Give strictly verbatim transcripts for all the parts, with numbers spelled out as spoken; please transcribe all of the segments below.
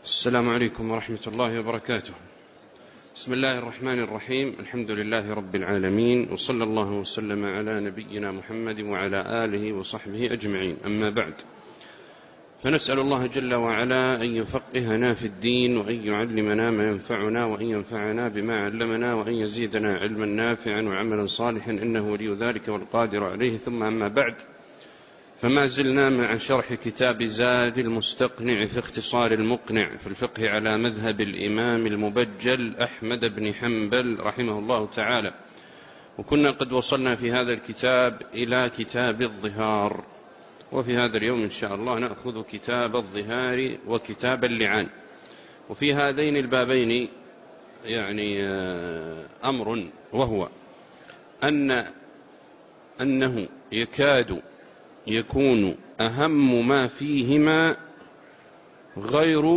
السلام عليكم ورحمة الله وبركاته. بسم الله الرحمن الرحيم. الحمد لله رب العالمين، وصلى الله وسلم على نبينا محمد وعلى آله وصحبه أجمعين. أما بعد، فنسأل الله جل وعلا أن يفقهنا في الدين، وأن يعلمنا ما ينفعنا، وأن ينفعنا بما علمنا، وأن يزيدنا علما نافعا وعملا صالحا، إنه ولي ذلك والقادر عليه. ثم أما بعد، فما زلنا مع شرح كتاب زاد المستقنع في اختصار المقنع في الفقه على مذهب الإمام المبجل أحمد بن حنبل رحمه الله تعالى، وكنا قد وصلنا في هذا الكتاب إلى كتاب الظهار، وفي هذا اليوم إن شاء الله نأخذ كتاب الظهار وكتاب اللعان. وفي هذين البابين يعني أمر، وهو أن أنه يكاد يكون أهم ما فيهما غير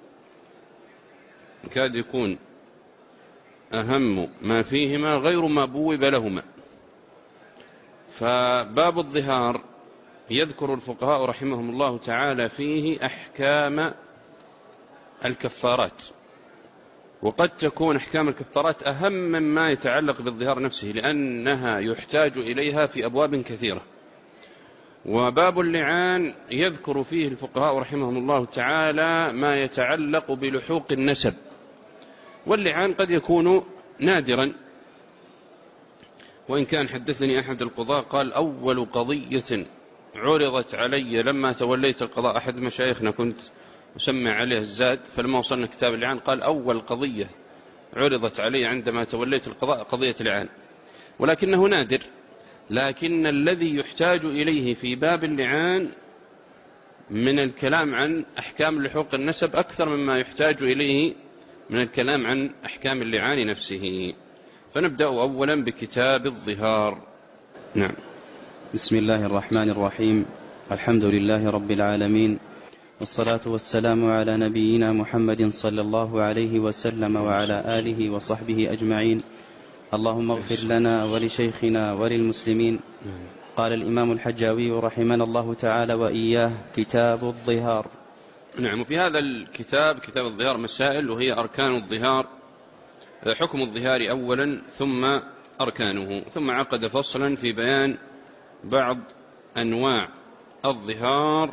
يكاد يكون أهم ما فيهما غير ما بوب لهما. فباب الظهار يذكر الفقهاء رحمهم الله تعالى فيه أحكام الكفارات، وقد تكون أحكام الكفارات أهم مما يتعلق بالظهار نفسه، لأنها يحتاج إليها في أبواب كثيرة. وباب اللعان يذكر فيه الفقهاء رحمهم الله تعالى ما يتعلق بلحوق النسب، واللعان قد يكون نادرا، وإن كان حدثني أحد القضاة قال: أول قضية عرضت علي لما توليت القضاء، أحد مشايخنا كنت أسمع عليه الزاد، فلما وصلنا كتاب اللعان قال: أول قضية عرضت علي عندما توليت القضاء قضية اللعان، ولكنه نادر. لكن الذي يحتاج إليه في باب اللعان من الكلام عن أحكام لحوق النسب أكثر مما يحتاج إليه من الكلام عن أحكام اللعان نفسه. فنبدأ أولا بكتاب الظهار. نعم. بسم الله الرحمن الرحيم. الحمد لله رب العالمين، والصلاة والسلام على نبينا محمد صلى الله عليه وسلم وعلى آله وصحبه أجمعين. اللهم اغفر لنا ولشيخنا وللمسلمين. قال الإمام الحجاوي رحمنا الله تعالى وإياه: كتاب الظهار. نعم. وفي هذا الكتاب كتاب الظهار مسائل، وهي أركان الظهار، حكم الظهار أولا، ثم أركانه، ثم عقد فصلا في بيان بعض أنواع الظهار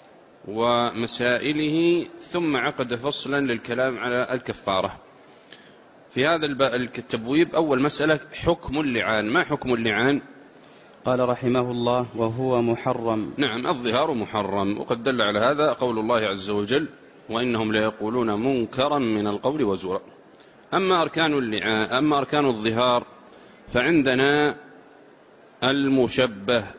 ومسائله، ثم عقد فصلا للكلام على الكفارة. في هذا التبويب أول مسألة حكم اللعان. ما حكم اللعان؟ قال رحمه الله: وهو محرم. نعم، الظهار محرم، وقد دل على هذا قول الله عز وجل: وإنهم ليقولون منكرا من القول وزورا. أما أركان اللعان، أما أركان الظهار، فعندنا المشبه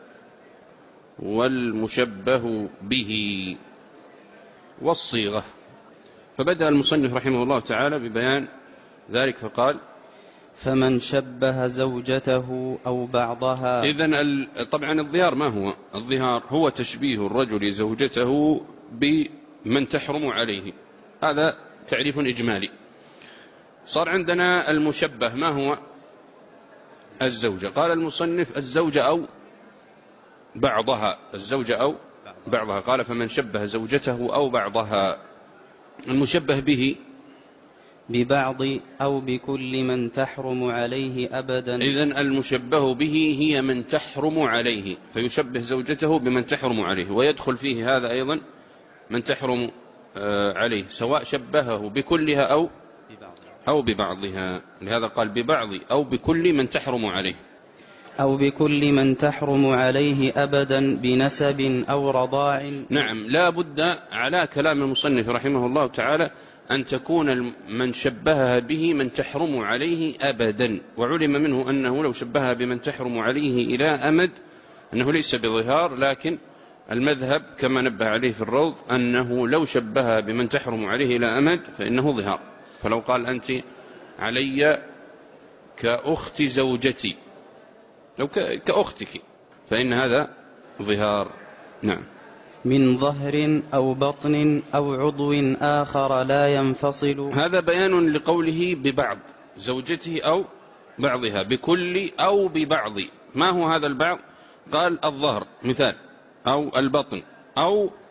والمشبه به والصيغة. فبدأ المصنف رحمه الله تعالى ببيان ذلك فقال: فمن شبه زوجته أو بعضها. إذن طبعا الظهار ما هو؟ الظهار هو تشبيه الرجل زوجته بمن تحرم عليه. هذا تعريف إجمالي. صار عندنا المشبه، ما هو؟ الزوجة. قال المصنف: الزوجة أو بعضها. الزوجة أو بعضها. قال: فمن شبه زوجته أو بعضها. المشبه به ببعض أو بكل من تحرم عليه أبدا. إذن المشبه به هي من تحرم عليه، فيشبه زوجته بمن تحرم عليه، ويدخل فيه هذا أيضا من تحرم عليه، سواء شبهه بكلها أو أو ببعضها. لهذا قال: ببعض أو بكل من تحرم عليه. أو بكل من تحرم عليه أبدا بنسب أو رضاع. نعم، لا بد على كلام المصنف رحمه الله تعالى أن تكون من شبهها به من تحرم عليه أبدا. وعلم منه أنه لو شبهها بمن تحرم عليه إلى أمد أنه ليس بظهار، لكن المذهب كما نبه عليه في الروض أنه لو شبهها بمن تحرم عليه إلى أمد فإنه ظهار. فلو قال: أنت علي كأخت زوجتي، لو كأختك، فإن هذا ظهار. نعم. من ظهر أو بطن أو عضو آخر لا ينفصل. هذا بيان لقوله ببعض زوجته أو بعضها، بكل أو ببعض. ما هو هذا البعض؟ قال: الظهر مثال، أو البطن، أو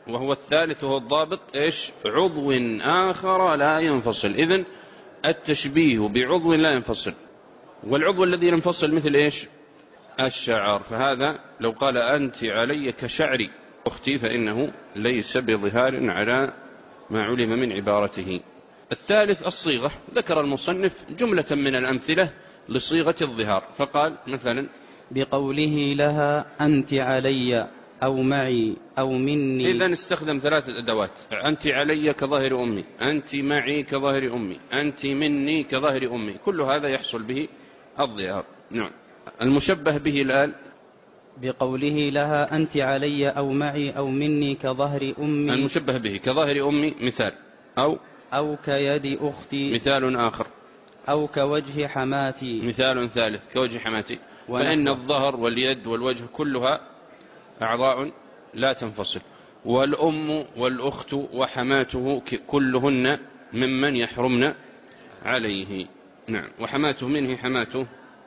وهو الثالث وهو الضابط إيش؟ عضو آخر لا ينفصل. إذن التشبيه بعضو لا ينفصل، والعضو الذي ينفصل مثل إيش؟ الشعر. فهذا لو قال أنت علي كشعري أختي فإنه ليس بظهار على ما علم من عبارته. الثالث الصيغة. ذكر المصنف جملة من الأمثلة لصيغة الظهار، فقال مثلا بقوله لها أنت علي أو معي أو مني. إذن استخدم ثلاثة أدوات: أنت علي كظاهر أمي، أنت معي كظاهر أمي، أنت مني كظاهر أمي، كل هذا يحصل به الظهار. نعم. المشبه به الآن بقوله لها أنت علي أو معي أو مني كظهر أمي. المشبه به كظاهر أمي مثال، أو أو كيد أختي مثال آخر، أو كوجه حماتي مثال ثالث كوجه حماتي. ونحو. فإن الظهر واليد والوجه كلها أعضاء لا تنفصل، والأم والأخت وحماته كلهن ممن يحرمن عليه. نعم. وحماته منه حماته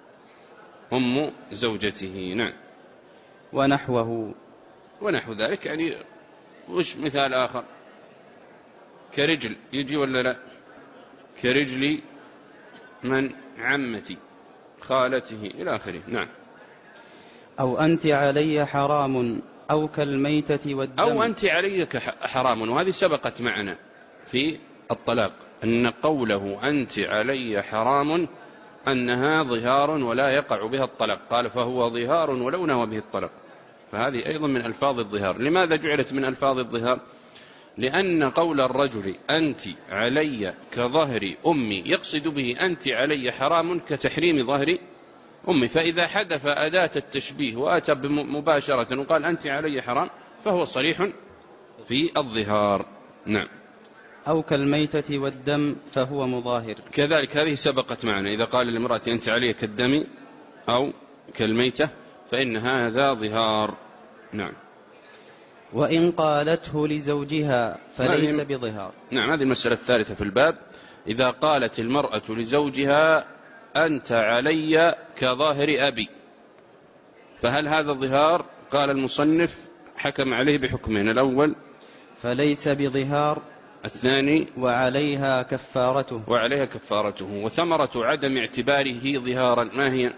أم زوجته. نعم. ونحوه. ونحو ذلك يعني وش مثال آخر؟ كرجل يجي ولا لا؟ كرجل من عمتي خالته إلى آخره. نعم. أو أنت علي حرام أو كالميتة والدم. أو أنت علي حرام، وهذه سبقت معنا في الطلاق أن قوله أنت علي حرام أنها ظهار ولا يقع بها الطلاق، قال فهو ظهار ولو نوى به الطلاق، فهذه أيضا من ألفاظ الظهار. لماذا جعلت من ألفاظ الظهار؟ لأن قول الرجل أنت علي كظهر أمي يقصد به أنت علي حرام كتحريم ظهر أمي، فإذا حدث أداة التشبيه وأتى مباشرة وقال أنت علي حرام فهو صريح في الظهار. نعم. أو كالميتة والدم فهو مظاهر. كذلك هذه سبقت معنا، إذا قال للمرأة أنت علي كالدم أو كالميتة فإن هذا ظهار. نعم. وإن قالته لزوجها فليس بظهار. نعم. هذه المسألة الثالثة في الباب. إذا قالت المرأة لزوجها أنت علي كظاهر أبي، فهل هذا ظهار؟ قال المصنف حكم عليه بحكمين: الأول فليس بظهار، الثاني وعليها كفارته. وعليها كفارته. وثمرة عدم اعتباره ظهارا ما هي؟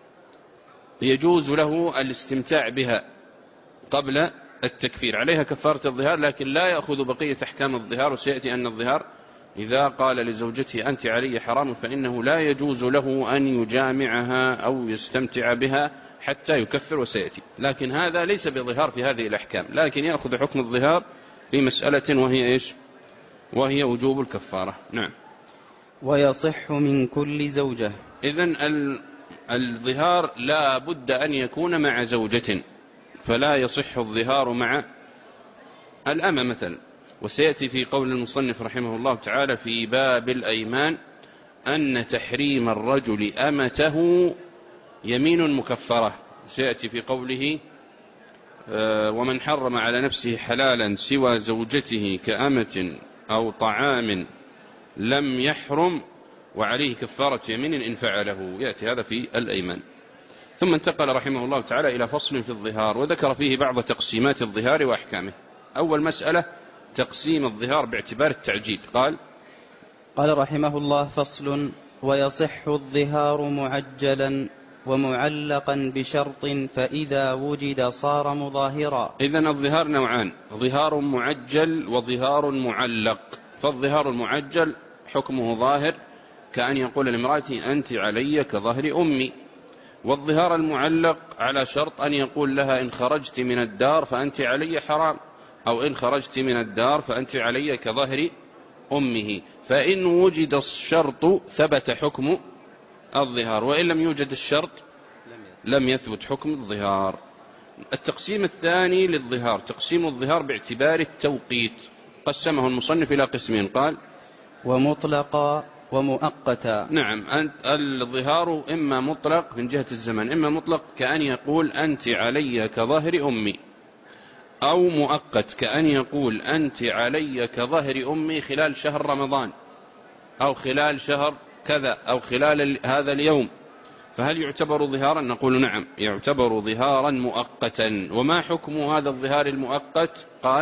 يجوز له الاستمتاع بها قبل التكفير، عليها كفارة الظهار، لكن لا يأخذ بقية أحكام الظهار. وسيأتي أن الظهار إذا قال لزوجته أنت علي حرام فإنه لا يجوز له أن يجامعها أو يستمتع بها حتى يكفر، وسيأتي. لكن هذا ليس بظهار في هذه الأحكام، لكن يأخذ حكم الظهار في مسألة وهي إيش؟ وهي وجوب الكفارة. نعم. ويصح من كل زوجة. إذن الظهار لا بد أن يكون مع زوجة، فلا يصح الظهار مع الأمة مثلا. وسيأتي في قول المصنف رحمه الله تعالى في باب الأيمان أن تحريم الرجل أمته يمين مكفرة. سيأتي في قوله ومن حرم على نفسه حلالا سوى زوجته كأمة أو طعام لم يحرم وعليه كفارة يمين إن فعله. يأتي هذا في الأيمان. ثم انتقل رحمه الله تعالى إلى فصل في الظهار، وذكر فيه بعض تقسيمات الظهار وأحكامه. أول مسألة تقسيم الظهار باعتبار التعجيل. قال قال رحمه الله: فصل: ويصح الظهار معجلا ومعلقا بشرط فإذا وجد صار مظاهرا. إذن الظهار نوعان: ظهار معجل وظهار معلق. فالظهار المعجل حكمه ظاهر كأن يقول لامرأتي أنت علي كظهر أمي. والظهار المعلق على شرط أن يقول لها إن خرجت من الدار فأنت علي حرام، أو إن خرجت من الدار فأنت علي كظهر أمه. فإن وجد الشرط ثبت حكم الظهار، وإن لم يوجد الشرط لم يثبت حكم الظهار. التقسيم الثاني للظهار تقسيم الظهار باعتبار التوقيت. قسمه المصنف إلى قسمين، قال: ومطلقا ومؤقتا. نعم. الظهار إما مطلق من جهة الزمن، إما مطلق كأن يقول أنت علي كظهر أمي، أو مؤقت كأن يقول أنت علي كظهر أمي خلال شهر رمضان، أو خلال شهر كذا، أو خلال هذا اليوم. فهل يعتبر ظهارا؟ نقول نعم، يعتبر ظهارا مؤقتا. وما حكم هذا الظهار المؤقت؟ قال: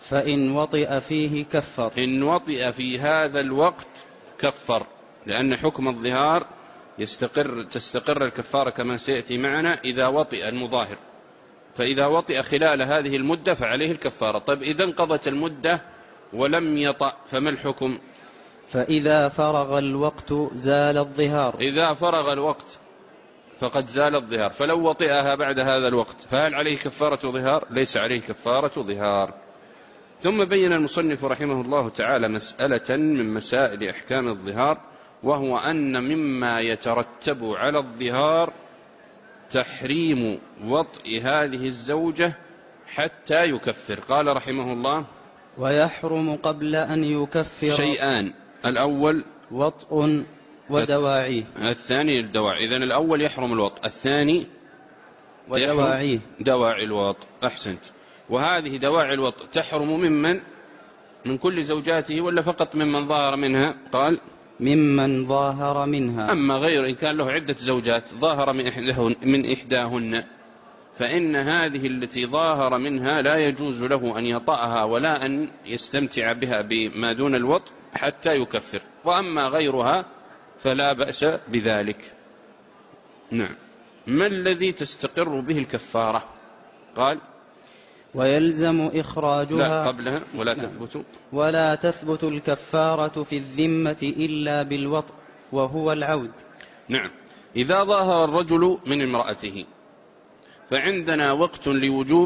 فإن وطئ فيه كفر. إن وطئ في هذا الوقت كفر، لأن حكم الظهار يستقر تستقر الكفارة كما سيأتي معنا إذا وطئ المظاهر، فإذا وطئ خلال هذه المدة فعليه الكفارة. طيب إذا انقضت المدة ولم يطأ فما الحكم؟ فإذا فرغ الوقت زال الظهار. إذا فرغ الوقت فقد زال الظهار، فلو وطئها بعد هذا الوقت فهل عليه كفارة ظهار؟ ليس عليه كفارة ظهار. ثم بين المصنف رحمه الله تعالى مسألة من مسائل أحكام الظهار، وهو أن مما يترتب على الظهار تحريم وطئ هذه الزوجة حتى يكفر. قال رحمه الله: ويحرم قبل أن يكفر شيئان: الأول وطء ودواعيه، الثاني الدواعي. إذن الأول يحرم الوطء، الثاني ودواعيه دواعي الوطء. أحسنت. وهذه دواعي الوطء تحرم ممن؟ من كل زوجاته ولا فقط ممن ظاهر منها؟ قال: ممن ظاهر منها. أما غير إن كان له عدة زوجات ظاهر من إحداهن فإن هذه التي ظاهر منها لا يجوز له أن يطأها ولا أن يستمتع بها بما دون الوطء حتى يكفر، وأما غيرها فلا بأس بذلك. نعم. ما الذي تستقر به الكفارة؟ قال: ويلزم إخراجها. لا قبلها ولا نعم. تثبت ولا تثبت الكفارة في الذمة إلا بالوطء وهو العود. نعم. إذا ظاهر الرجل من امرأته فعندنا وقت لوجوب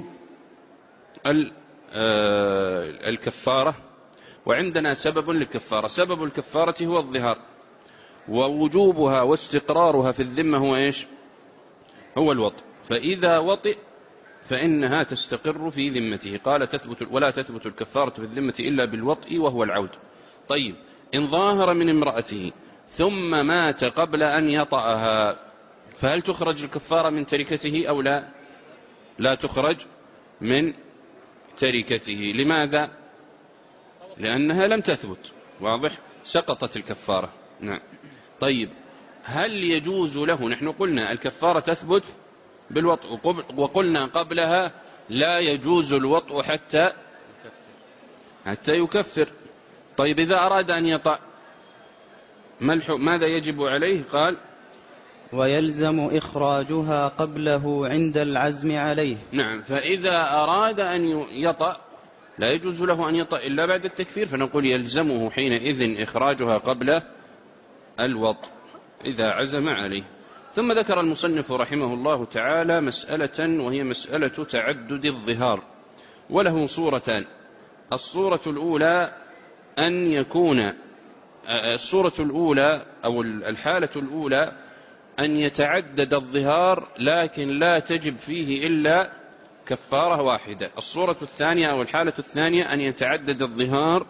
الكفارة، وعندنا سبب للكفارة. سبب الكفارة هو الظهار، ووجوبها واستقرارها في الذمة هو إيش؟ هو الوطء. فإذا وطئ فإنها تستقر في ذمته. قال: تثبت ولا تثبت الكفارة في الذمة إلا بالوطء وهو العود. طيب، إن ظاهر من امرأته ثم مات قبل أن يطأها فهل تخرج الكفارة من تركته أو لا؟ لا تخرج من تركته. لماذا؟ لأنها لم تثبت. واضح؟ سقطت الكفارة. نعم. طيب، هل يجوز له؟ نحن قلنا الكفارة تثبت بالوطء، وقلنا قبلها لا يجوز الوطء حتى حتى يكفر. طيب، إذا أراد أن يطأ ماذا يجب عليه؟ قال: ويلزم إخراجها قبله عند العزم عليه. نعم. فإذا أراد أن يطأ لا يجوز له أن يطأ إلا بعد التكفير، فنقول يلزمه حينئذ إخراجها قبل الوطء إذا عزم عليه. ثم ذكر المصنف رحمه الله تعالى مسألة، وهي مسألة تعدد الظهار، وله صورتان. الصورة الأولى أن يكون الصورة الأولى أو الحالة الأولى أن يتعدد الظهار لكن لا تجب فيه إلا كفارة واحدة. الصورة الثانية أو الحالة الثانية أن يتعدد الظهار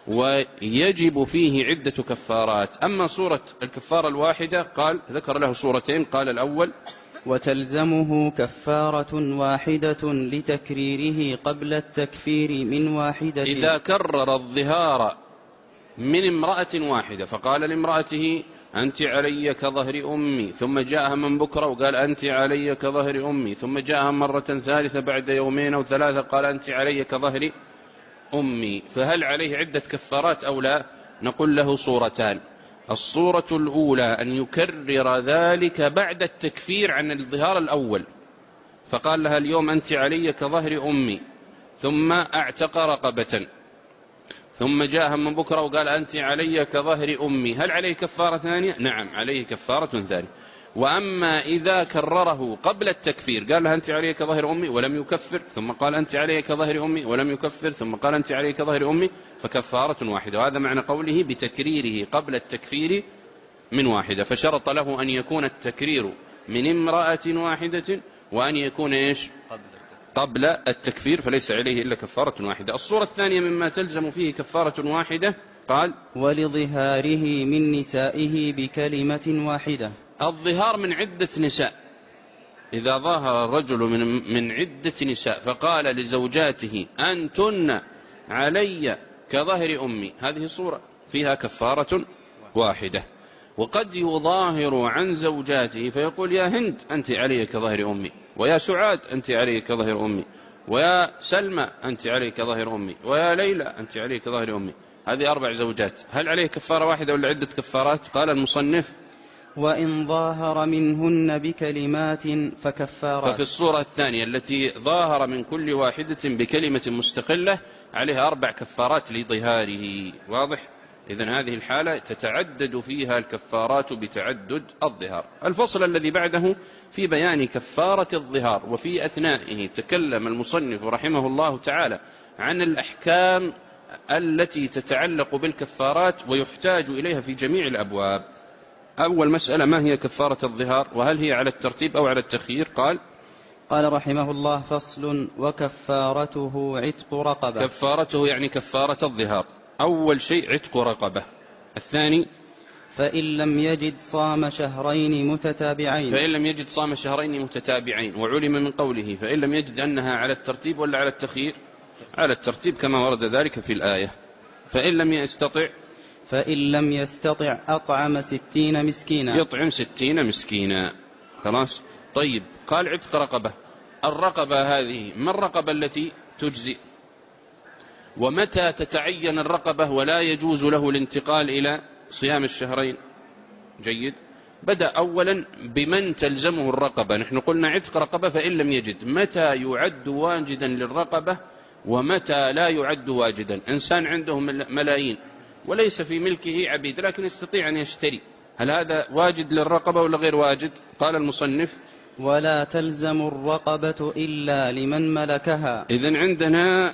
ويجب فيه عدة كفارات. أما صورة الكفارة الواحدة قال ذكر له صورتين. قال: الأول: وتلزمه كفارة واحدة لتكريره قبل التكفير من واحدة. إذا كرر الظهار من امرأة واحدة فقال لامرأته: أنت علي كظهر أمي، ثم جاءها من بكرة وقال: أنت علي كظهر أمي، ثم جاءها مرة ثالثة بعد يومين أو ثلاثة قال: أنت علي كظهر أمي، فهل عليه عدة كفارات أو لا؟ نقول له صورتان. الصورة الأولى أن يكرر ذلك بعد التكفير عن الظهار الأول، فقال لها: اليوم أنت علي كظهر أمي، ثم اعتق رقبة، ثم جاءها من بكرة وقال: أنت علي كظهر أمي، هل عليه كفارة ثانية؟ نعم، عليه كفارة ثانية. وأما إذا كرره قبل التكفير قال لها: أنت علي كظهر أمي ولم يكفر، ثم قال: أنت علي كظهر أمي ولم يكفر، ثم قال: أنت علي كظهر أمي، فكفارة واحدة. وهذا معنى قوله بتكريره قبل التكفير من واحدة، فشرط له أن يكون التكرير من امرأة واحدة وأن يكون إيش؟ قبل التكفير، فليس عليه إلا كفارة واحدة. الصورة الثانية مما تلزم فيه كفارة واحدة قال: ولظهاره من نسائه بكلمة واحدة. الظهار من عدة نساء. إذا ظاهر الرجل من, من عدة نساء فقال لزوجاته: أنتن علي كظهر أمي، هذه صورة فيها كفارة واحدة. وقد يظاهر عن زوجاته فيقول: يا هند أنت علي كظهر أمي، ويا سعاد أنت علي كظهر أمي، ويا سلمى أنت عليك ظاهر أمي، ويا ليلى أنت عليك ظاهر أمي. هذه أربع زوجات، هل عليه كفارة واحدة ولا عدة كفارات؟ قال المصنف وإن ظاهر منهن بكلمات فكفارات. ففي الصورة الثانية التي ظاهر من كل واحدة بكلمة مستقلة عليها أربع كفارات لظهاره. واضح؟ إذن هذه الحالة تتعدد فيها الكفارات بتعدد الظهار. الفصل الذي بعده في بيان كفارة الظهار، وفي أثنائه تكلم المصنف رحمه الله تعالى عن الأحكام التي تتعلق بالكفارات ويحتاج إليها في جميع الأبواب. أول مسألة: ما هي كفارة الظهار، وهل هي على الترتيب أو على التخيير؟ قال قال رحمه الله: فصل: وكفارته عتق رقبة. كفارته يعني كفارة الظهار، أول شيء عتق رقبة. الثاني: فإن لم يجد صام شهرين متتابعين. فإن لم يجد صام شهرين متتابعين. وعلم من قوله فإن لم يجد أنها على الترتيب ولا على التخيير؟ على الترتيب كما ورد ذلك في الآية. فإن لم يستطع فإن لم يستطع أطعم ستين مسكينا. يطعم ستين مسكينا. خلاص. طيب، قال عتق رقبة. الرقبة هذه ما الرقبة التي تجزئ؟ ومتى تتعين الرقبة ولا يجوز له الانتقال إلى صيام الشهرين؟ جيد. بدأ أولا بمن تلزمه الرقبة. نحن قلنا عتق رقبة فإن لم يجد. متى يعد واجدا للرقبة ومتى لا يعد واجدا؟ إنسان عنده ملايين وليس في ملكه عبيد لكن يستطيع أن يشتري، هل هذا واجد للرقبة ولا غير واجد؟ قال المصنف: ولا تلزم الرقبة إلا لمن ملكها. إذن عندنا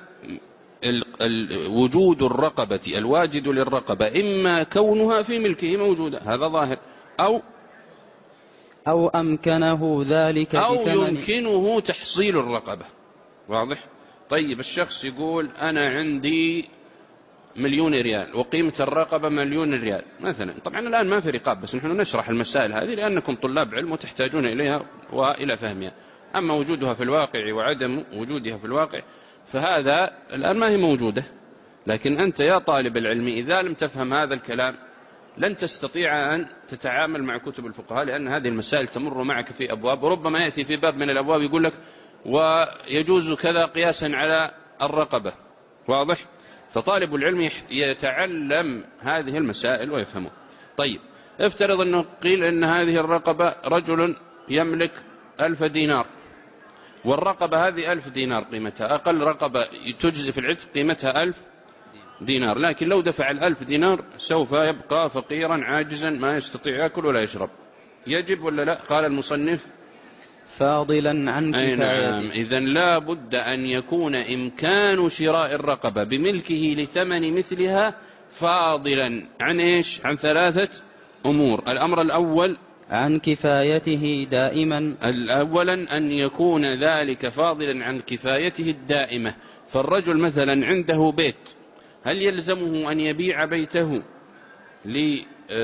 وجود الرقبة الواجد للرقبة إما كونها في ملكه موجودة، هذا ظاهر، أو أو أمكنه ذلك أو بثمن. يمكنه تحصيل الرقبة. واضح؟ طيب، الشخص يقول أنا عندي مليون ريال وقيمة الرقبة مليون ريال مثلا. طبعا الآن ما في رقاب، بس نحن نشرح المسائل هذه لأنكم طلاب علم وتحتاجون إليها وإلى فهمها. أما وجودها في الواقع وعدم وجودها في الواقع فهذا الآن ما هي موجودة. لكن أنت يا طالب العلم إذا لم تفهم هذا الكلام لن تستطيع أن تتعامل مع كتب الفقهاء، لأن هذه المسائل تمر معك في أبواب، وربما يأتي في باب من الأبواب يقول لك ويجوز كذا قياسا على الرقبة. واضح؟ فطالب العلم يتعلم هذه المسائل ويفهمه. طيب، افترض أنه قيل أن هذه الرقبة رجل يملك ألف دينار، والرقبة هذه ألف دينار قيمتها، أقل رقبة تجزي في العتق قيمتها ألف دينار، لكن لو دفع الألف دينار سوف يبقى فقيرا عاجزا ما يستطيع يأكل ولا يشرب. يجب ولا لا؟ قال المصنف: فاضلا عن كفايته. نعم. إذن لا بد أن يكون إمكان شراء الرقبة بملكه لثمن مثلها فاضلا عن إيش؟ عن ثلاثة أمور. الأمر الأول عن كفايته دائما. أولا أن يكون ذلك فاضلا عن كفايته الدائمة. فالرجل مثلا عنده بيت، هل يلزمه أن يبيع بيته لي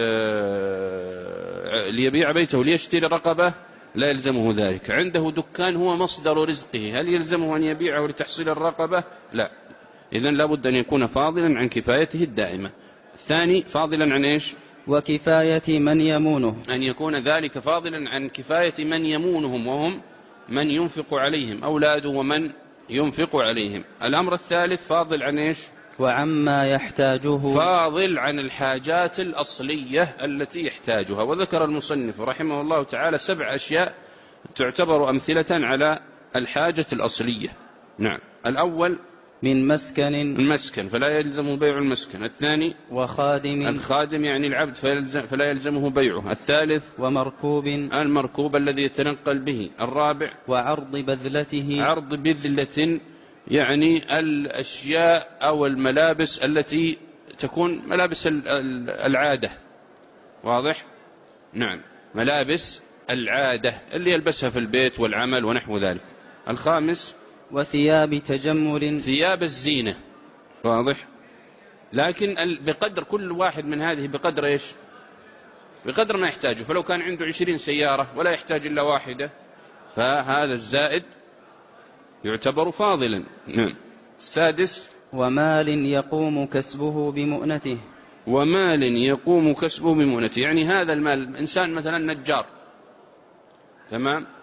آه... ليبيع بيته ليشتري رقبة؟ لا يلزمه ذلك. عنده دكان هو مصدر رزقه، هل يلزمه أن يبيعه لتحصيل الرقبة؟ لا. إذن لابد أن يكون فاضلا عن كفايته الدائمة. الثاني فاضلا عن إيش؟ وكفاية من يمونه. أن يكون ذلك فاضلا عن كفاية من يمونهم، وهم من ينفق عليهم، أولاده ومن ينفق عليهم. الأمر الثالث فاضل عن إيش؟ وعما يحتاجه. فاضل عن الحاجات الأصلية التي يحتاجها. وذكر المصنف رحمه الله تعالى سبع أشياء تعتبر أمثلة على الحاجة الأصلية. نعم. الأول من مسكن. المسكن فلا يلزمه بيع المسكن. الثاني وخادم. الخادم يعني العبد فلا يلزمه بيعه. الثالث ومركوب. المركوب الذي يتنقل به. الرابع وعرض بذلته. عرض بذلة يعني الأشياء أو الملابس التي تكون ملابس العادة. واضح؟ نعم، ملابس العادة اللي يلبسها في البيت والعمل ونحو ذلك. الخامس وثياب تجمل. ثياب الزينة. واضح؟ لكن بقدر كل واحد من هذه بقدر إيش؟ بقدر ما يحتاجه. فلو كان عنده عشرين سيارة ولا يحتاج إلا واحدة فهذا الزائد يعتبر فاضلا. نعم. السادس ومال يقوم كسبه بمؤنته. ومال يقوم كسبه بمؤنته يعني هذا المال، إنسان مثلا نجار، تمام،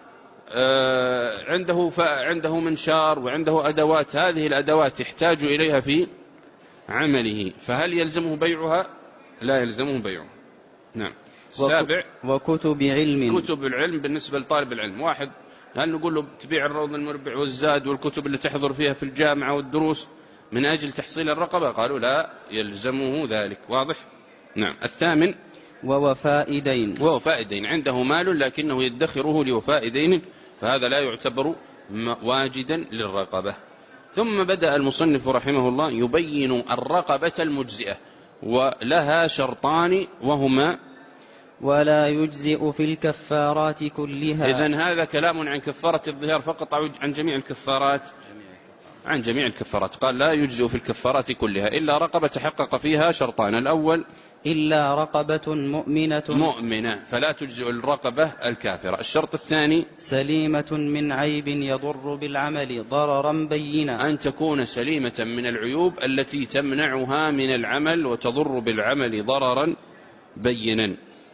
عنده عنده منشار وعنده أدوات، هذه الأدوات يحتاج إليها في عمله، فهل يلزمه بيعها؟ لا يلزمه بيعها. نعم. السابع وكتب علم. كتب العلم بالنسبة لطالب العلم، واحد هل نقول له تبيع الروض المربع والزاد والكتب اللي تحضر فيها في الجامعة والدروس من أجل تحصيل الرقبة؟ قالوا لا يلزمه ذلك. واضح؟ نعم. الثامن ووفاء دين. ووفاء دين، عنده مال لكنه يدخره لوفاء دين، فهذا لا يعتبر واجدا للرقبة. ثم بدأ المصنف رحمه الله يبين الرقبة المجزئة، ولها شرطان وهما: ولا يجزئ في الكفارات كلها. إذن هذا كلام عن كفارة الظهار فقط أو عن جميع الكفارات؟ عن جميع الكفارات. قال لا يجزئ في الكفارات كلها إلا رقبة تحقق فيها شرطان: الأول إلا رقبة مؤمنة مؤمنة فلا تجزئ الرقبة الكافرة. الشرط الثاني سليمة من عيب يضر بالعمل ضررا بينا، أن تكون سليمة من العيوب التي تمنعها من العمل وتضر بالعمل ضررا بينا.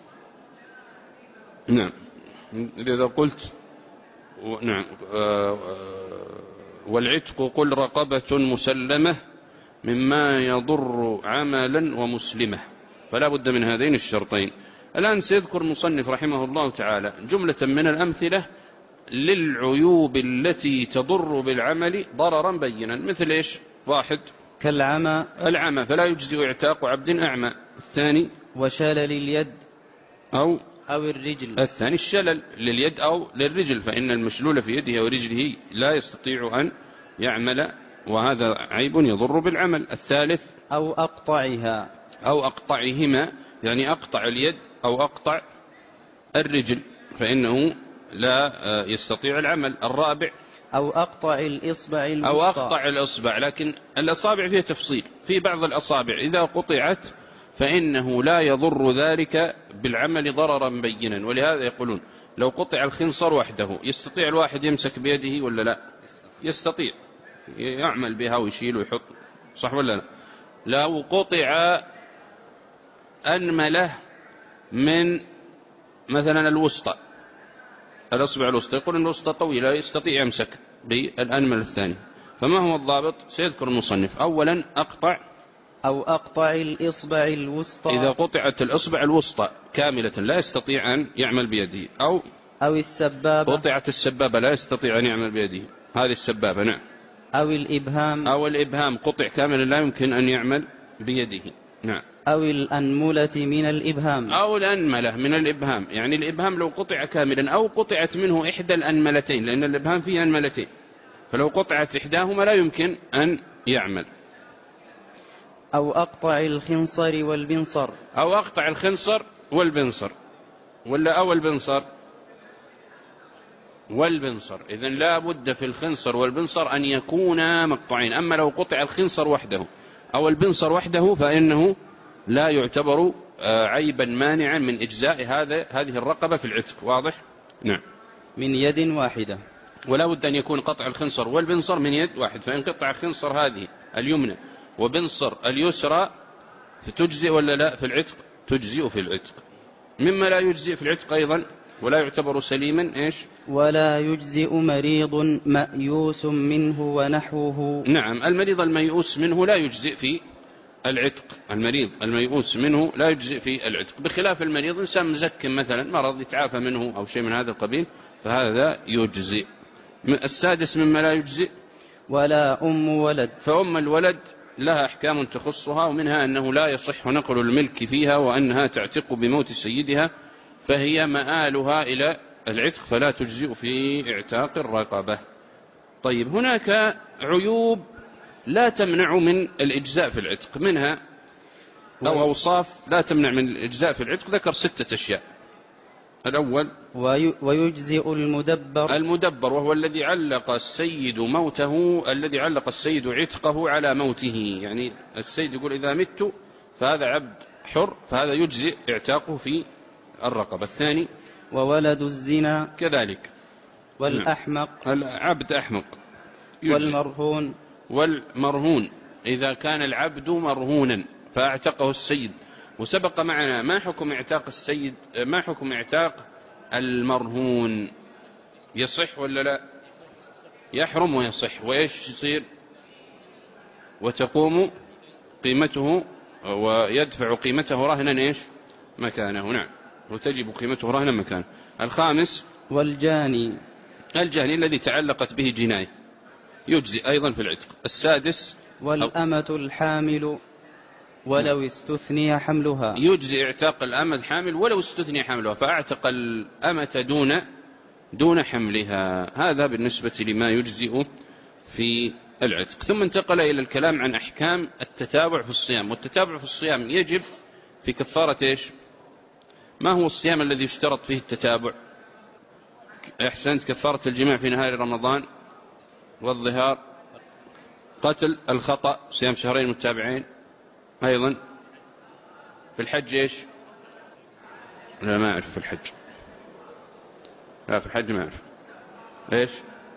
نعم. إذا قلت نعم والعتق قل رقبة مسلمة مما يضر عملا ومسلمة، فلا بد من هذين الشرطين. الآن سيذكر المصنف رحمه الله تعالى جملة من الأمثلة للعيوب التي تضر بالعمل ضررا بينا. مثل إيش؟ واحد كالعمى، العمى فلا يجزئ اعتاق عبد أعمى. الثاني وشلل اليد أو أو الرجل. الثاني الشلل لليد أو للرجل، فإن المشلول في يده ورجله لا يستطيع أن يعمل، وهذا عيب يضر بالعمل. الثالث أو أقطعها أو أقطعهما، يعني أقطع اليد أو أقطع الرجل، فإنه لا يستطيع العمل. الرابع أو أقطع الإصبع الوسطى أو أقطع الإصبع، لكن الأصابع فيها تفصيل، في بعض الأصابع إذا قطعت فإنه لا يضر ذلك بالعمل ضررا بينا، ولهذا يقولون لو قطع الخنصر وحده يستطيع الواحد يمسك بيده ولا لا؟ يستطيع يعمل بها ويشيل ويحط، صح ولا لا؟ لو قطع أنملة من مثلا الوسطى، الأصبع الوسطى، يقول أن الوسطى طويلة يستطيع يمسك بالأنمل الثاني، فما هو الضابط؟ سيذكر المصنف. أولا أقطع أو أقطع الإصبع الوسطى، إذا قطعت الإصبع الوسطى كاملة لا يستطيع أن يعمل بيده. أو أو السبابة، قطعت السبابة لا يستطيع أن يعمل بيده، هذه السبابة. نعم. أو الإبهام، أو الإبهام قطع كاملا لا يمكن أن يعمل بيده. نعم. أو الأنملة من الإبهام، أو الأنملة من الإبهام، يعني الإبهام لو قطع كاملا أو قطعت منه إحدى الأنملتين، لأن الإبهام فيه أنملتين، فلو قطعت إحداهما لا يمكن أن يعمل. أو أقطع الخنصر والبنصر، أو أقطع الخنصر والبنصر، ولا أو البنصر والبنصر. إذن لا بد في الخنصر والبنصر أن يكونا مقطوعين. أما لو قطع الخنصر وحده أو البنصر وحده فإنه لا يعتبر عيبا مانعا من إجزاء هذا هذه الرقبة في العتق. واضح؟ نعم. من يد واحدة، ولا بد أن يكون قطع الخنصر والبنصر من يد واحد، فإن قطع الخنصر هذه اليمنى وبنصر اليسرى فتجزئ ولا لا في العتق؟ تجزئ في العتق. مما لا يجزئ في العتق أيضا ولا يعتبر سليما إيش؟ ولا يجزئ مريض مأيوس منه ونحوه. نعم. المريض الميؤوس منه لا يجزئ في العتق، المريض الميؤوس منه لا يجزئ في العتق، بخلاف المريض إنسان مزكم مثلا مرض يتعافى منه أو شيء من هذا القبيل فهذا يجزئ. السادس مما لا يجزئ ولا أم ولد، فأم الولد لها أحكام تخصها، ومنها أنه لا يصح نقل الملك فيها، وأنها تعتق بموت سيدها، فهي مآلها إلى العتق فلا تجزئ في اعتاق الرقبة. طيب، هناك عيوب لا تمنع من الإجزاء في العتق، منها أو أوصاف لا تمنع من الإجزاء في العتق، ذكر ستة أشياء. الأول ويجزئ المدبر، المدبر وهو الذي علق السيد موته، الذي علق السيد عتقه على موته، يعني السيد يقول إذا مت فهذا عبد حر، فهذا يجزئ اعتاقه في الرقبة. الثاني وولد الزنا كذلك، والأحمق، العبد أحمق، والمرهون والمرهون إذا كان العبد مرهونا فاعتقه السيد. وسبق معنا ما حكم اعتاق السيد، ما حكم اعتاق المرهون؟ يصح ولا لا؟ يحرم ويصح. وإيش يصير؟ وتقوم قيمته ويدفع قيمته رهنا إيش مكانه. نعم، وتجب قيمته رهنا مكانه. الخامس والجاني، الجاني الذي تعلقت به جناية يجزي أيضا في العتق. السادس والأمة الحامل ولو استثني حملها، يجزي اعتاق الأمة الحامل ولو استثني حملها، فأعتق الأمة دون دون حملها. هذا بالنسبة لما يجزئ في العتق. ثم انتقل إلى الكلام عن أحكام التتابع في الصيام. والتتابع في الصيام يجب في كفارة إيش؟ ما هو الصيام الذي يشترط فيه التتابع؟ أحسنت، كفارة الجماع في نهار رمضان، والظهار، قتل الخطأ، صيام شهرين متتابعين. أيضا في الحج إيش؟ لا ما أعرف في الحج، لا في الحج ما أعرف. إيش؟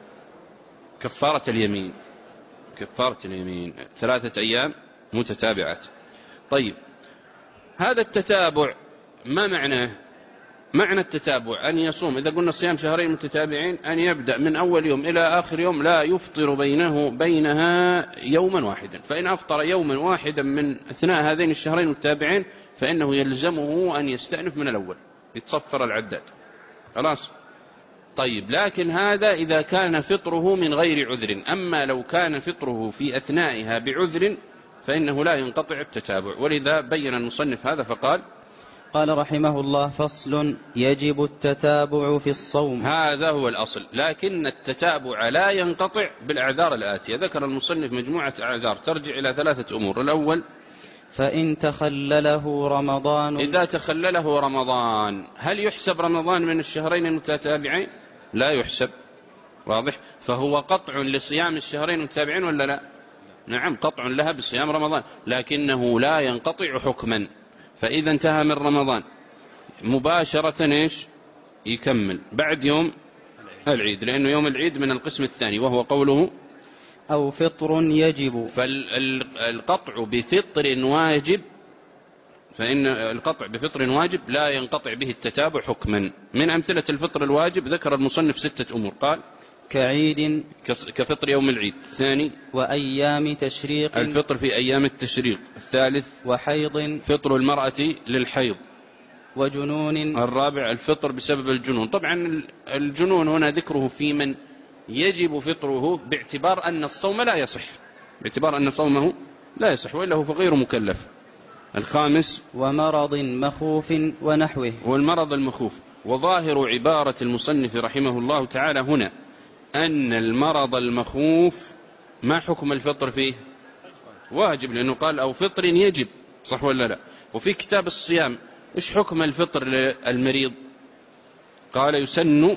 كفارة اليمين، كفارة اليمين ثلاثة أيام متتابعات. طيب، هذا التتابع ما معناه؟ معنى التتابع أن يصوم، إذا قلنا صيام شهرين متتابعين، أن يبدأ من أول يوم إلى آخر يوم لا يفطر بينه بينها يوما واحدا. فإن أفطر يوما واحدا من أثناء هذين الشهرين المتتابعين فإنه يلزمه أن يستأنف من الأول، يتصفر العداد. خلاص. طيب، لكن هذا إذا كان فطره من غير عذر. أما لو كان فطره في أثنائها بعذر فإنه لا ينقطع التتابع. ولذا بين المصنف هذا فقال: قال رحمه الله: فصل: يجب التتابع في الصوم. هذا هو الأصل، لكن التتابع لا ينقطع بالأعذار الآتية. ذكر المصنف مجموعة أعذار ترجع إلى ثلاثة أمور. الأول: فإن تخلله رمضان. إذا تخلله رمضان، هل يحسب رمضان من الشهرين المتتابعين؟ لا يحسب. واضح؟ فهو قطع لصيام الشهرين المتتابعين ولا لا؟ نعم، قطع لها بصيام رمضان، لكنه لا ينقطع حكما. فإذا انتهى من رمضان مباشرة إيش؟ يكمل بعد يوم العيد، لأنه يوم العيد من القسم الثاني، وهو قوله: أو فطر يجب. فالقطع بفطر واجب، فإن القطع بفطر واجب لا ينقطع به التتابع حكما. من أمثلة الفطر الواجب ذكر المصنف ستة أمور. قال: كعيد، كفطر يوم العيد. الثاني: وأيام تشريق، الفطر في أيام التشريق. الثالث: وحيض، فطر المرأة للحيض. وجنون. الرابع: الفطر بسبب الجنون. طبعا الجنون هنا ذكره في من يجب فطره باعتبار أن الصوم لا يصح، باعتبار أن صومه لا يصح، وإلا هو فغير مكلف. الخامس: ومرض مخوف ونحوه. والمرض المخوف. وظاهر عبارة المصنف رحمه الله تعالى هنا أن المرض المخوف ما حكم الفطر فيه؟ واجب، لأنه قال: أو فطر يجب. صح ولا لا؟ وفي كتاب الصيام إيش حكم الفطر للمريض؟ قال: يسن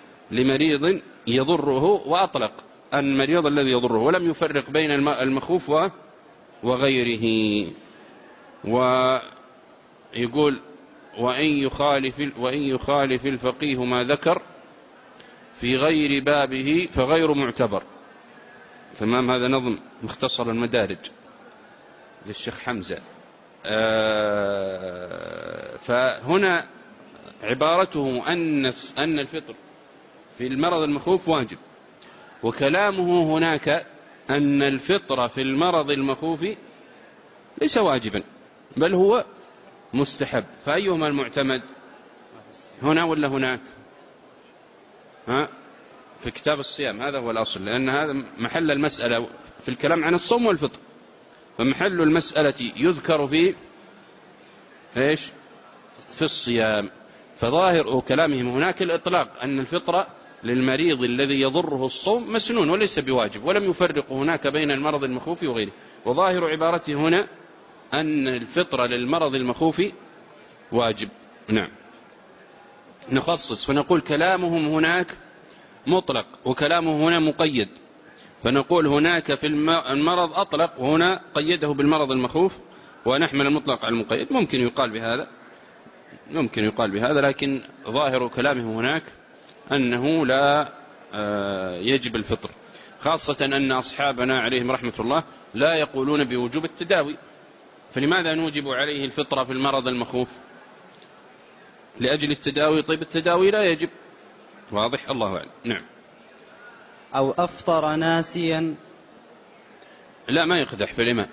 لمريض يضره، وأطلق المريض الذي يضره، ولم يفرق بين المخوف وغيره. ويقول: وإن يخالف, وإن يخالف الفقيه ما ذكر في غير بابه فغير معتبر. تمام، هذا نظم مختصر المدارج للشيخ حمزة. آه فهنا عبارته أن أن الفطر في المرض المخوف واجب، وكلامه هناك أن الفطر في المرض المخوف ليس واجبا بل هو مستحب. فأيهما المعتمد هنا ولا هناك؟ ها؟ في كتاب الصيام هذا هو الأصل، لأن هذا محل المسألة في الكلام عن الصوم والفطر، فمحل المسألة يذكر فيه إيش؟ في الصيام. فظاهر كلامهم هناك الإطلاق أن الفطر للمريض الذي يضره الصوم مسنون وليس بواجب، ولم يفرق هناك بين المرض المخوف وغيره. وظاهر عبارته هنا أن الفطر للمرض المخوف واجب. نعم، نخصص فنقول كلامهم هناك مطلق وكلامه هنا مقيد، فنقول هناك في المرض أطلق وهنا قيده بالمرض المخوف، ونحمل المطلق على المقيد. ممكن يقال بهذا، ممكن يقال بهذا، لكن ظاهر كلامه هناك أنه لا يجب الفطر، خاصة أن أصحابنا عليهم رحمة الله لا يقولون بوجوب التداوي. فلماذا نوجب عليه الفطرة في المرض المخوف؟ لأجل التداوي. طيب التداوي لا يجب، واضح؟ الله أعلم. نعم. أو أفطر ناسيا. لا، ما يقدح في الإمام،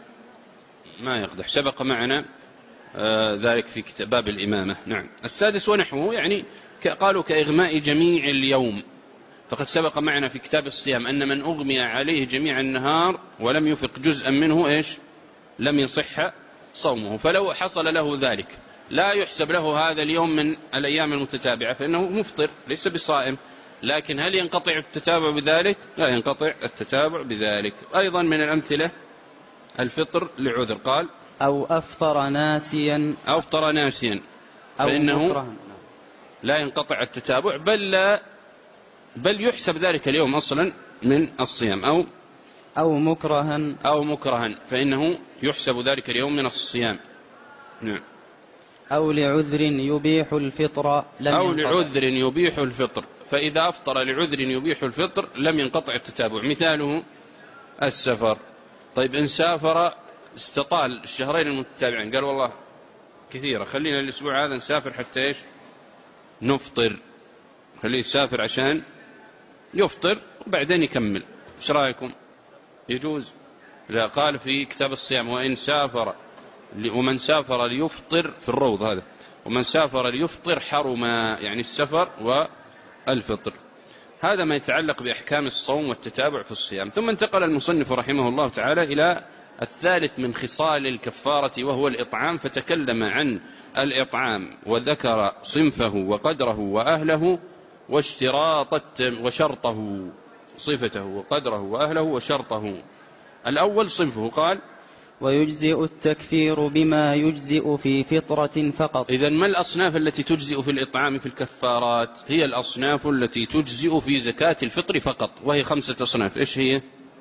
ما يقدح، سبق معنا آه ذلك في كتاب باب الإمامة. نعم. السادس ونحوه، يعني قالوا كإغماء جميع اليوم، فقد سبق معنا في كتاب الصيام أن من أغمي عليه جميع النهار ولم يفق جزءا منه إيش؟ لم يصح صومه. فلو حصل له ذلك لا يحسب له هذا اليوم من الأيام المتتابعة، فإنه مفطر ليس بصائم. لكن هل ينقطع التتابع بذلك؟ لا ينقطع التتابع بذلك. أيضا من الأمثلة الفطر لعذر، قال أو أفطر ناسيا. أو أفطر ناسيا فإنه لا ينقطع التتابع، بل لا بل يحسب ذلك اليوم أصلا من الصيام. أو أو مكرها أو مكرها فإنه يحسب ذلك اليوم من الصيام. نعم. أو لعذر يبيح الفطر لم أو ينقطع. لعذر يبيح الفطر، فإذا أفطر لعذر يبيح الفطر لم ينقطع التتابع. مثاله السفر. طيب إن سافر استطال الشهرين المتتابعين، قال والله كثيرة، خلينا الأسبوع هذا نسافر حتى إيش؟ نفطر، خليه يسافر عشان يفطر وبعدين يكمل. إيش رأيكم؟ يجوز؟ لا، قال في كتاب الصيام وإن سافر، ومن سافر ليفطر في الروض هذا، ومن سافر ليفطر حرما، يعني السفر والفطر. هذا ما يتعلق بأحكام الصوم والتتابع في الصيام. ثم انتقل المصنف رحمه الله تعالى إلى الثالث من خصال الكفارة وهو الإطعام، فتكلم عن الإطعام وذكر صنفه وقدره وأهله واشتراط وشرطه، صفته وقدره وأهله وشرطه. الأول صنفه، قال ويجزئ التكفير بما يجزئ في فطرة فقط. إذن ما الأصناف التي تجزئ في الإطعام في الكفارات؟ هي الأصناف التي تجزئ في زكاة الفطر فقط، وهي خمسة أصناف. إيش هي؟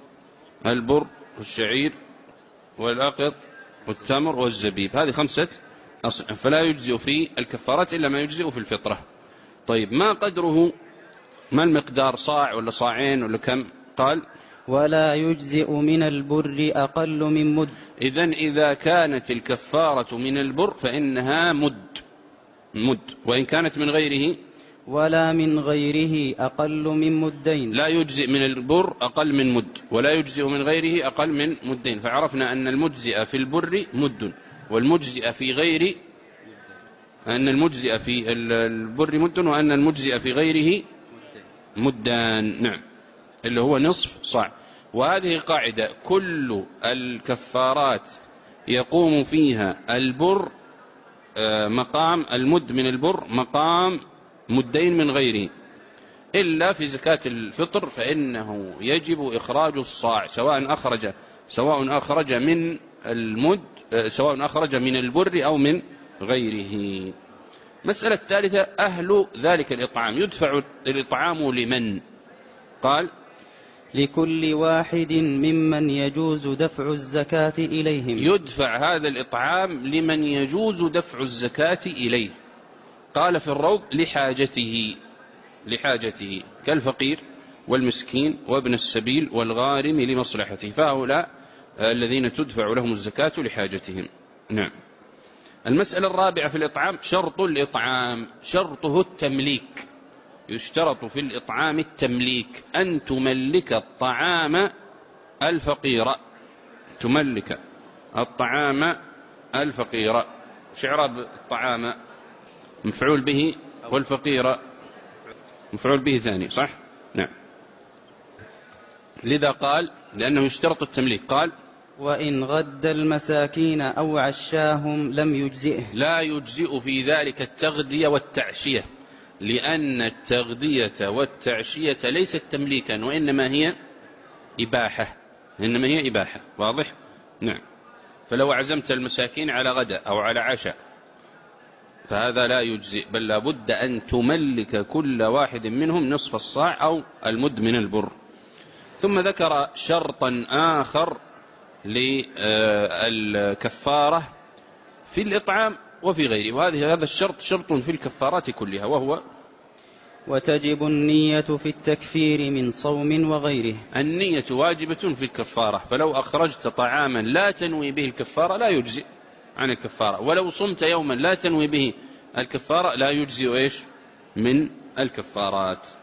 البر والشعير والأقط والتمر والزبيب، هذه خمسة أصناف، فلا يجزئ في الكفارات إلا ما يجزئ في الفطرة. طيب ما قدره؟ ما المقدار؟ صاع ولا صاعين ولا كم؟ قال ولا يجزئ من البر أقل من مد. إذن إذا كانت الكفارة من البر فإنها مد مد وإن كانت من غيره ولا من غيره أقل من مدين. لا يجزئ من البر أقل من مد، ولا يجزئ من غيره أقل من مدين. فعرفنا أن المجزئ في البر مد، والمجزئ في غير أن المجزئ في البر مد، وأن المجزئ في غيره مدان. نعم، اللي هو نصف صاع. وهذه قاعدة كل الكفارات يقوم فيها البر مقام المد من البر مقام مدين من غيره، إلا في زكاة الفطر فإنه يجب إخراج الصاع، سواء أخرج سواء أخرج من المد سواء أخرج من البر أو من غيره. مسألة الثالثة أهل ذلك الإطعام. يدفع الإطعام لمن؟ قال لكل واحد ممن يجوز دفع الزكاة إليهم. يدفع هذا الإطعام لمن يجوز دفع الزكاة إليه. قال في الروض لحاجته لحاجته كالفقير والمسكين وابن السبيل والغارم لمصلحته، فهؤلاء الذين تدفع لهم الزكاة لحاجتهم. نعم. المسألة الرابعة في الإطعام شرط الإطعام، شرطه التمليك. يشترط في الإطعام التمليك، أن تملك الطعام الفقير، تملك الطعام الفقير. شعراب الطعام مفعول به، والفقير مفعول به ثاني، صح؟ نعم. لذا قال لأنه يشترط التمليك، قال وإن غد المساكين أو عشاهم لم يجزئه. لا يجزئ في ذلك التغذية والتعشية، لأن التغذية والتعشية ليست تمليكا، وإنما هي إباحة، إنما هي إباحة. واضح؟ نعم. فلو عزمت المساكين على غداء أو على عشاء فهذا لا يجزئ، بل لابد أن تملك كل واحد منهم نصف الصاع أو المد من البر. ثم ذكر شرطا آخر للكفارة في الإطعام وفي غيره، وهذه هذا الشرط شرط في الكفارات كلها، وهو وتجب النية في التكفير من صوم وغيره. النية واجبة في الكفارة، فلو أخرجت طعاما لا تنوي به الكفارة لا يجزئ عن الكفارة، ولو صمت يوما لا تنوي به الكفارة لا يجزئ إيش من الكفارات.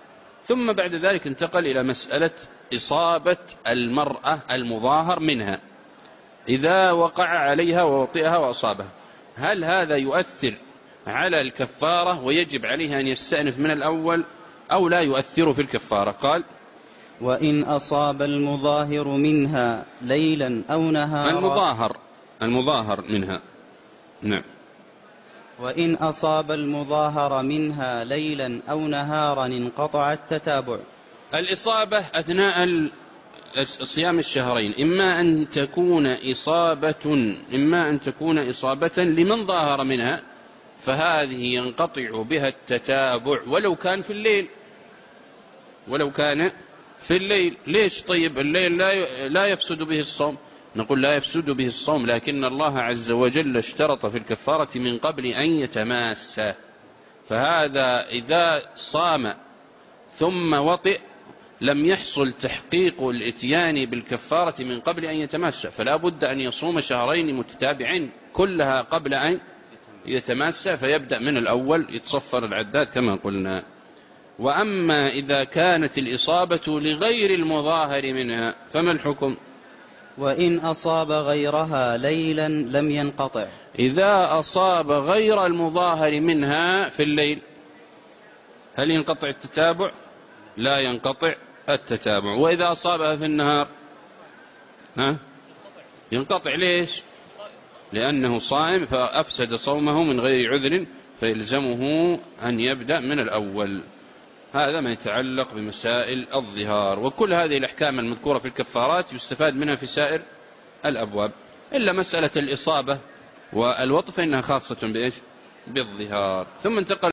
ثم بعد ذلك انتقل إلى مسألة إصابة المرأة المظاهر منها إذا وقع عليها ووطئها وأصابها، هل هذا يؤثر على الكفارة ويجب عليها أن يستأنف من الأول أو لا يؤثر في الكفارة؟ قال: وإن أصاب المظاهر منها ليلا أو نهارا. المظاهر المظاهر منها، نعم. وإن أصاب المظاهر منها ليلا أو نهارا انقطع التتابع. الإصابة أثناء صيام الشهرين إما أن تكون إصابة إما أن تكون إصابة لمن ظاهر منها، فهذه ينقطع بها التتابع ولو كان في الليل ولو كان في الليل. ليش؟ طيب الليل لا لا يفسد به الصوم. نقول لا يفسد به الصوم، لكن الله عز وجل اشترط في الكفارة من قبل أن يتماس، فهذا إذا صام ثم وطئ لم يحصل تحقيق الاتيان بالكفارة من قبل أن يتماس، فلا بد أن يصوم شهرين متتابعين كلها قبل أن يتماس، فيبدأ من الأول يتصفر العداد كما قلنا. وأما إذا كانت الإصابة لغير المظاهر منها فما الحكم؟ وإن أصاب غيرها ليلا لم ينقطع. إذا أصاب غير المظاهر منها في الليل هل ينقطع التتابع؟ لا ينقطع التتابع. وإذا أصابها في النهار ها؟ ينقطع. ليش؟ لأنه صائم فأفسد صومه من غير عذر، فيلزمه أن يبدأ من الأول. هذا ما يتعلق بمسائل الظهار. وكل هذه الأحكام المذكورة في الكفارات يستفاد منها في سائر الأبواب، إلا مسألة الإصابة والوطء فإنها خاصة بإيش؟ بالظهار. ثم انتقل